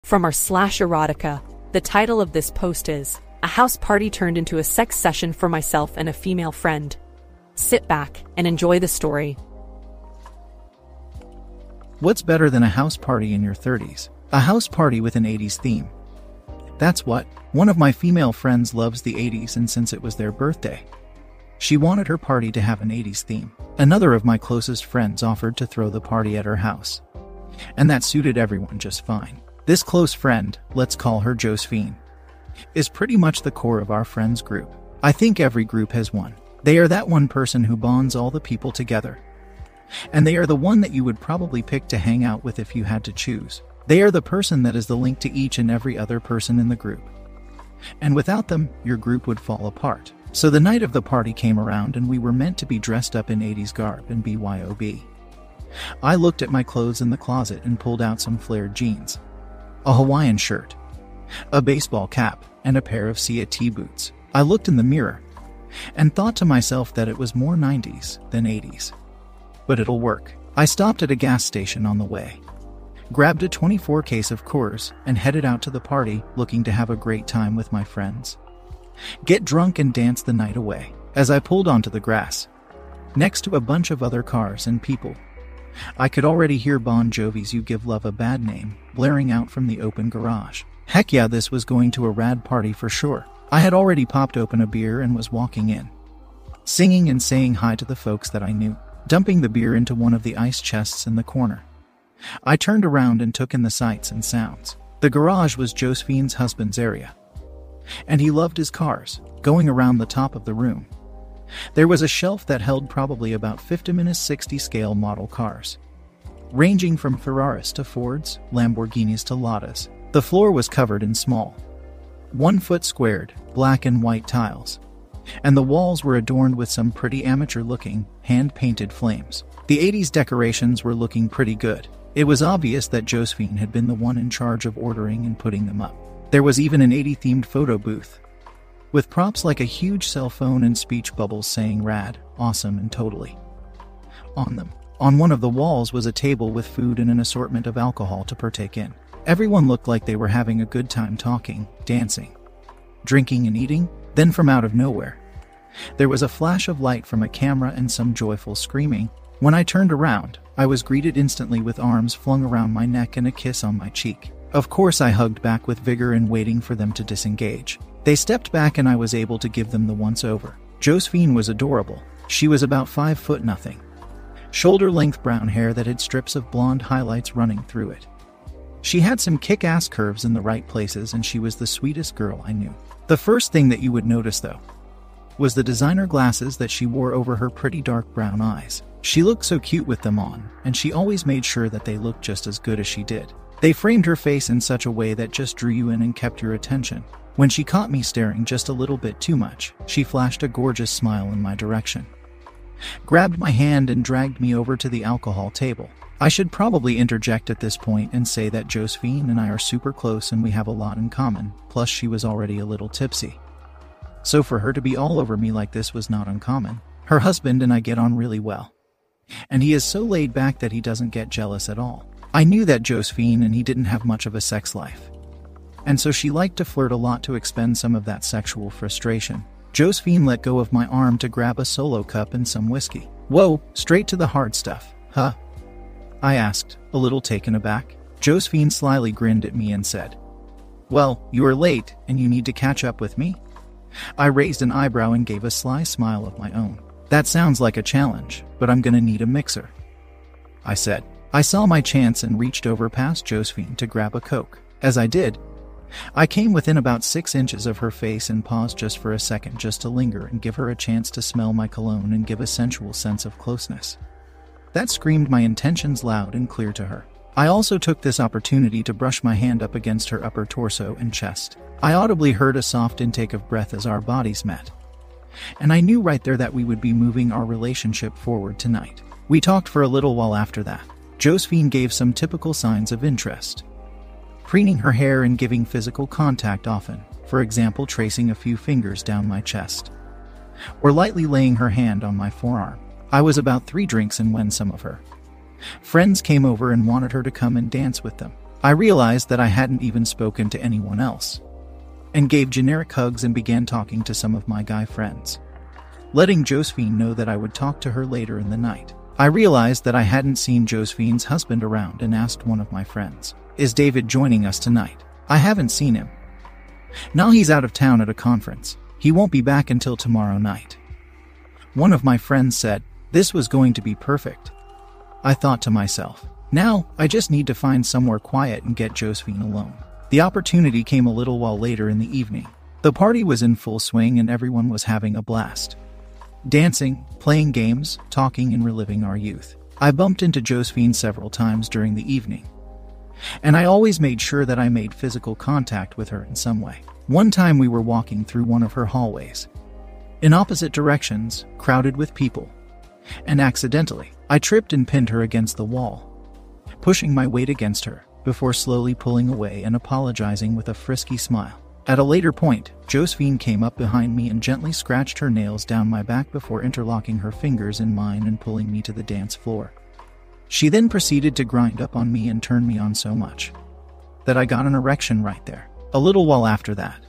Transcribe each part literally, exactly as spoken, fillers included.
From our slash erotica, the title of this post is, A House Party Turned into a Sex Session for Myself and a Female Friend. Sit back and enjoy the story. What's better than a house party in your thirties? A house party with an eighties theme. That's what. One of my female friends loves the eighties, and since it was their birthday, she wanted her party to have an eighties theme. Another of my closest friends offered to throw the party at her house, and that suited everyone just fine. This close friend, let's call her Josephine, is pretty much the core of our friends group. I think every group has one. They are that one person who bonds all the people together. And they are the one that you would probably pick to hang out with if you had to choose. They are the person that is the link to each and every other person in the group. And without them, your group would fall apart. So the night of the party came around and we were meant to be dressed up in eighties garb and B Y O B. I looked at my clothes in the closet and pulled out some flared jeans, a Hawaiian shirt, a baseball cap, and a pair of C A T boots. I looked in the mirror and thought to myself that it was more nineties than eighties. But it'll work. I stopped at a gas station on the way, grabbed a twenty-four case of Coors, and headed out to the party, looking to have a great time with my friends, get drunk and dance the night away. As I pulled onto the grass, next to a bunch of other cars and people, I could already hear Bon Jovi's You Give Love a Bad Name blaring out from the open garage. Heck yeah, this was going to a rad party for sure. I had already popped open a beer and was walking in, singing and saying hi to the folks that I knew, dumping the beer into one of the ice chests in the corner. I turned around and took in the sights and sounds. The garage was Josephine's husband's area, and he loved his cars. Going around the top of the room, there was a shelf that held probably about fifty to sixty scale model cars, ranging from Ferraris to Fords, Lamborghinis to Ladas. The floor was covered in small, one-foot squared, black and white tiles, and the walls were adorned with some pretty amateur-looking, hand-painted flames. The eighties decorations were looking pretty good. It was obvious that Josephine had been the one in charge of ordering and putting them up. There was even an eighties-themed photo booth, with props like a huge cell phone and speech bubbles saying rad, awesome, and totally on them. On one of the walls was a table with food and an assortment of alcohol to partake in. Everyone looked like they were having a good time talking, dancing, drinking, and eating. Then from out of nowhere, there was a flash of light from a camera and some joyful screaming. When I turned around, I was greeted instantly with arms flung around my neck and a kiss on my cheek. Of course, I hugged back with vigor and waiting for them to disengage. They stepped back and I was able to give them the once-over. Josephine was adorable. She was about five foot nothing, shoulder-length brown hair that had strips of blonde highlights running through it. She had some kick-ass curves in the right places, and she was the sweetest girl I knew. The first thing that you would notice, though, was the designer glasses that she wore over her pretty dark brown eyes. She looked so cute with them on, and she always made sure that they looked just as good as she did. They framed her face in such a way that just drew you in and kept your attention. When she caught me staring just a little bit too much, she flashed a gorgeous smile in my direction, grabbed my hand, and dragged me over to the alcohol table. I should probably interject at this point and say that Josephine and I are super close and we have a lot in common, plus she was already a little tipsy, so for her to be all over me like this was not uncommon. Her husband and I get on really well, and he is so laid back that he doesn't get jealous at all. I knew that Josephine and he didn't have much of a sex life, and so she liked to flirt a lot to expend some of that sexual frustration. Josephine let go of my arm to grab a solo cup and some whiskey. Whoa, straight to the hard stuff, huh? I asked, a little taken aback. Josephine slyly grinned at me and said, "Well, you are late and you need to catch up with me?" I raised an eyebrow and gave a sly smile of my own. "That sounds like a challenge, but I'm gonna need a mixer," I said. I saw my chance and reached over past Josephine to grab a Coke. As I did, I came within about six inches of her face and paused just for a second, just to linger and give her a chance to smell my cologne and give a sensual sense of closeness. That screamed my intentions loud and clear to her. I also took this opportunity to brush my hand up against her upper torso and chest. I audibly heard a soft intake of breath as our bodies met, and I knew right there that we would be moving our relationship forward tonight. We talked for a little while after that. Josephine gave some typical signs of interest, preening her hair and giving physical contact often, for example tracing a few fingers down my chest, or lightly laying her hand on my forearm. I was about three drinks in when some of her friends came over and wanted her to come and dance with them. I realized that I hadn't even spoken to anyone else, and gave generic hugs and began talking to some of my guy friends, letting Josephine know that I would talk to her later in the night. I realized that I hadn't seen Josephine's husband around and asked one of my friends, "Is David joining us tonight?" "I haven't seen him. No, he's out of town at a conference. He won't be back until tomorrow night." One of my friends said. This was going to be perfect. I thought to myself, now I just need to find somewhere quiet and get Josephine alone. The opportunity came a little while later in the evening. The party was in full swing and everyone was having a blast. Dancing, playing games, talking and reliving our youth. I bumped into Josephine several times during the evening, and I always made sure that I made physical contact with her in some way. One time we were walking through one of her hallways, in opposite directions, crowded with people, and accidentally, I tripped and pinned her against the wall, pushing my weight against her, before slowly pulling away and apologizing with a frisky smile. At a later point, Josephine came up behind me and gently scratched her nails down my back before interlocking her fingers in mine and pulling me to the dance floor. She then proceeded to grind up on me and turn me on so much that I got an erection right there. A little while after that,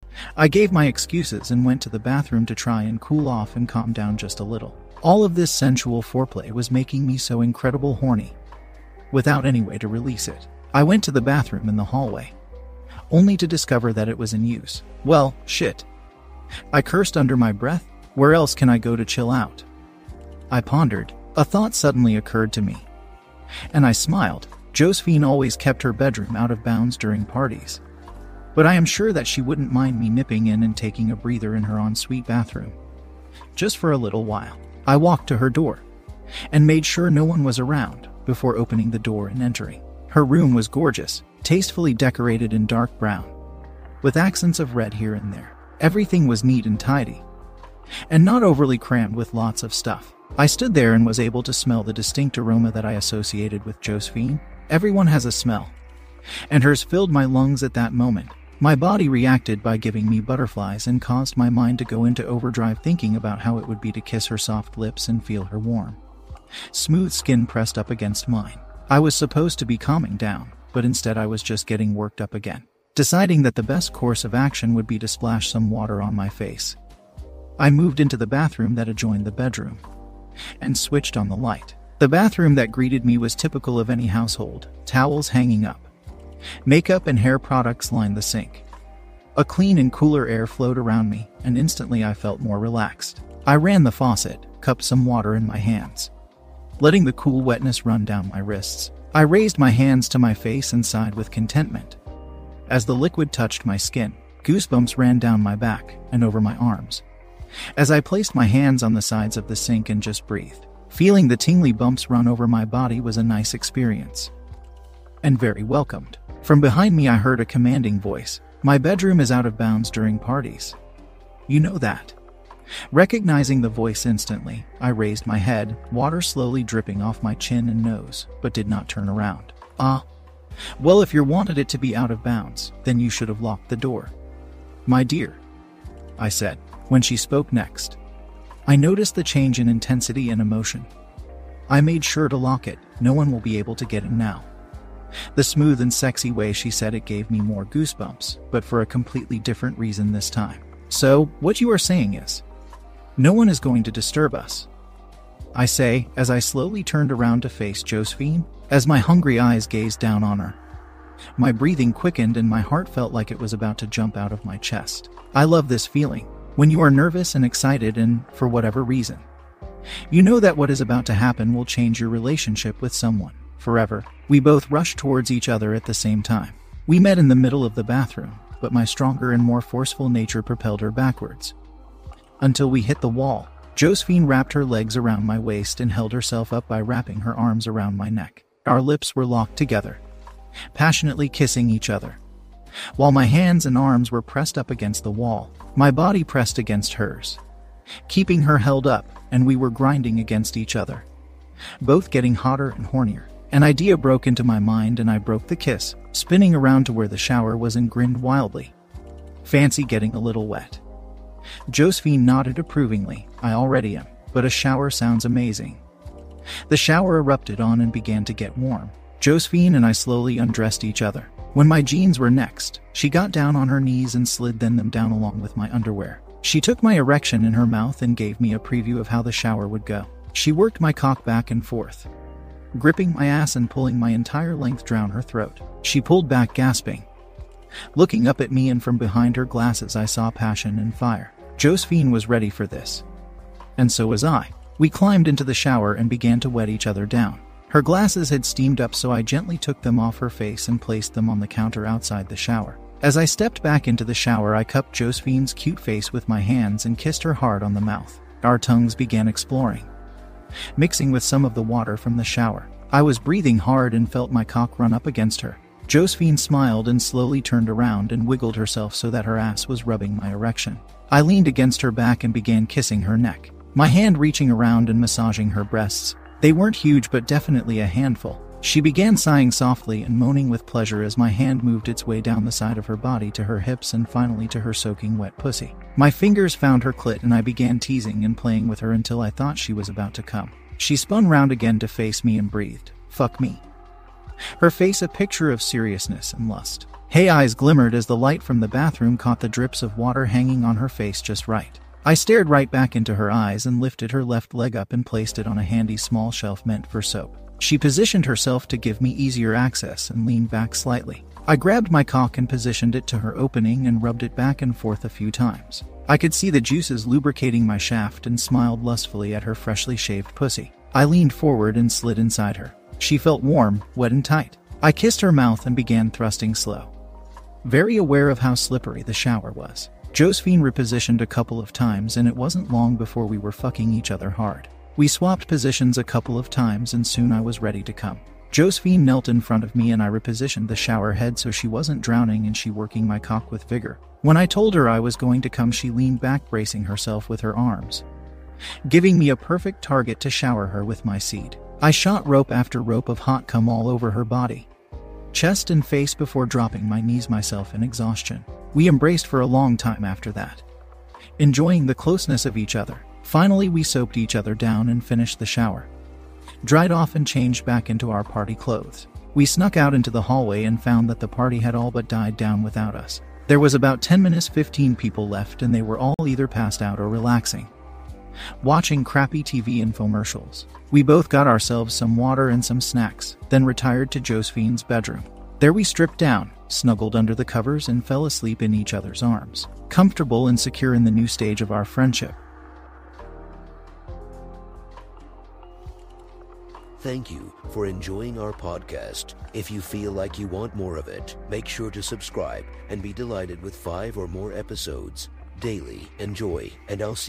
I gave my excuses and went to the bathroom to try and cool off and calm down just a little. All of this sensual foreplay was making me so incredible horny, without any way to release it. I went to the bathroom in the hallway, only to discover that it was in use. Well, shit. I cursed under my breath. Where else can I go to chill out? I pondered. A thought suddenly occurred to me, and I smiled. Josephine always kept her bedroom out of bounds during parties, but I am sure that she wouldn't mind me nipping in and taking a breather in her ensuite bathroom, just for a little while. I walked to her door and made sure no one was around before opening the door and entering. Her room was gorgeous, tastefully decorated in dark brown, with accents of red here and there. Everything was neat and tidy, and not overly crammed with lots of stuff. I stood there and was able to smell the distinct aroma that I associated with Josephine. Everyone has a smell, and hers filled my lungs at that moment. My body reacted by giving me butterflies and caused my mind to go into overdrive thinking about how it would be to kiss her soft lips and feel her warm, smooth skin pressed up against mine. I was supposed to be calming down, but instead I was just getting worked up again. Deciding that the best course of action would be to splash some water on my face, I moved into the bathroom that adjoined the bedroom and switched on the light. The bathroom that greeted me was typical of any household. Towels hanging up, makeup and hair products lined the sink. A clean and cooler air flowed around me, and instantly I felt more relaxed. I ran the faucet, cupped some water in my hands, letting the cool wetness run down my wrists. I raised my hands to my face and sighed with contentment. As the liquid touched my skin, goosebumps ran down my back and over my arms, as I placed my hands on the sides of the sink and just breathed. Feeling the tingly bumps run over my body was a nice experience, and very welcomed. From behind me I heard a commanding voice. "My bedroom is out of bounds during parties. You know that." Recognizing the voice instantly, I raised my head, water slowly dripping off my chin and nose, but did not turn around. "Ah, well, if you wanted it to be out of bounds, then you should have locked the door, my dear," I said. When she spoke next, I noticed the change in intensity and emotion. "I made sure to lock it. No one will be able to get in now." The smooth and sexy way she said it gave me more goosebumps, but for a completely different reason this time. "So, what you are saying is, no one is going to disturb us," I say, as I slowly turned around to face Josephine. As my hungry eyes gazed down on her, my breathing quickened and my heart felt like it was about to jump out of my chest. I love this feeling, when you are nervous and excited and, for whatever reason, you know that what is about to happen will change your relationship with someone forever. We both rushed towards each other at the same time. We met in the middle of the bathroom, but my stronger and more forceful nature propelled her backwards, until we hit the wall. Josephine wrapped her legs around my waist and held herself up by wrapping her arms around my neck. Our lips were locked together, passionately kissing each other, while my hands and arms were pressed up against the wall. My body pressed against hers, keeping her held up, and we were grinding against each other, both getting hotter and hornier. An idea broke into my mind and I broke the kiss, spinning around to where the shower was and grinned wildly. "Fancy getting a little wet?" Josephine nodded approvingly. "I already am, but a shower sounds amazing." The shower erupted on and began to get warm. Josephine and I slowly undressed each other. When my jeans were next, she got down on her knees and slid then them down along with my underwear. She took my erection in her mouth and gave me a preview of how the shower would go. She worked my cock back and forth, gripping my ass and pulling my entire length down her throat. She pulled back, gasping, looking up at me, and from behind her glasses I saw passion and fire. Josephine was ready for this, and so was I. We climbed into the shower and began to wet each other down. Her glasses had steamed up, so I gently took them off her face and placed them on the counter outside the shower. As I stepped back into the shower, I cupped Josephine's cute face with my hands and kissed her hard on the mouth. Our tongues began exploring, mixing with some of the water from the shower. I was breathing hard and felt my cock run up against her. Josephine smiled and slowly turned around and wiggled herself so that her ass was rubbing my erection. I leaned against her back and began kissing her neck, my hand reaching around and massaging her breasts. They weren't huge, but definitely a handful. She began sighing softly and moaning with pleasure as my hand moved its way down the side of her body to her hips and finally to her soaking wet pussy. My fingers found her clit and I began teasing and playing with her until I thought she was about to come. She spun round again to face me and breathed, "Fuck me." Her face a picture of seriousness and lust. Her eyes glimmered as the light from the bathroom caught the drips of water hanging on her face just right. I stared right back into her eyes and lifted her left leg up and placed it on a handy small shelf meant for soap. She positioned herself to give me easier access and leaned back slightly. I grabbed my cock and positioned it to her opening and rubbed it back and forth a few times. I could see the juices lubricating my shaft and smiled lustfully at her freshly shaved pussy. I leaned forward and slid inside her. She felt warm, wet and tight. I kissed her mouth and began thrusting slow, very aware of how slippery the shower was. Josephine repositioned a couple of times and it wasn't long before we were fucking each other hard. We swapped positions a couple of times and soon I was ready to come. Josephine knelt in front of me and I repositioned the shower head so she wasn't drowning and she working my cock with vigor. When I told her I was going to come, she leaned back, bracing herself with her arms, giving me a perfect target to shower her with my seed. I shot rope after rope of hot cum all over her body, chest and face before dropping my knees myself in exhaustion. We embraced for a long time after that, enjoying the closeness of each other. Finally, we soaped each other down and finished the shower, dried off and changed back into our party clothes. We snuck out into the hallway and found that the party had all but died down without us. There was about ten minutes, fifteen people left, and they were all either passed out or relaxing, watching crappy T V infomercials. We both got ourselves some water and some snacks, then retired to Josephine's bedroom. There we stripped down, snuggled under the covers and fell asleep in each other's arms, comfortable and secure in the new stage of our friendship. Thank you for enjoying our podcast. If you feel like you want more of it, make sure to subscribe and be delighted with five or more episodes daily. Enjoy, and I'll see